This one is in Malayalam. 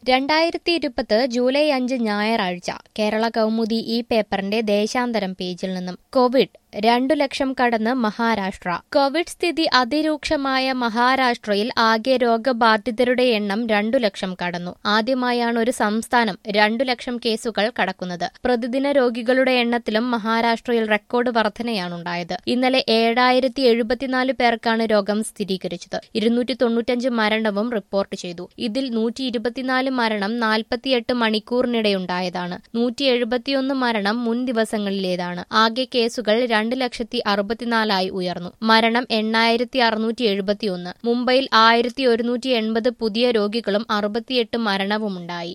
2020 ജൂലൈ 5 ഞായറാഴ്ച കേരള കൗമുദി ഈ പേപ്പറിന്റെ ദേശാന്തരം പേജിൽ നിന്നും കോവിഡ് 2 ലക്ഷം കടന്ന് മഹാരാഷ്ട്ര. കോവിഡ് സ്ഥിതി അതിരൂക്ഷമായ മഹാരാഷ്ട്രയിൽ ആകെ രോഗബാധിതരുടെ എണ്ണം 2 ലക്ഷം കടന്നു. ആദ്യമായാണ് ഒരു സംസ്ഥാനം 2 ലക്ഷം കേസുകൾ കടക്കുന്നത്. പ്രതിദിന രോഗികളുടെ എണ്ണത്തിലും മഹാരാഷ്ട്രയിൽ റെക്കോർഡ് വർധനയാണുണ്ടായത്. ഇന്നലെ 7074 പേർക്കാണ് രോഗം സ്ഥിരീകരിച്ചത്. 295 മരണവും റിപ്പോർട്ട് ചെയ്തു. ഇതിൽ 124 മരണം 48 മണിക്കൂറിനിടെയുണ്ടായതാണ്. 171 മരണം മുൻ ദിവസങ്ങളിലേതാണ്. ആകെ കേസുകൾ 2,64,000 ഉയർന്നു. മരണം 8,671. മുംബൈയിൽ 1,180 പുതിയ രോഗികളും 68 മരണവുമുണ്ടായി.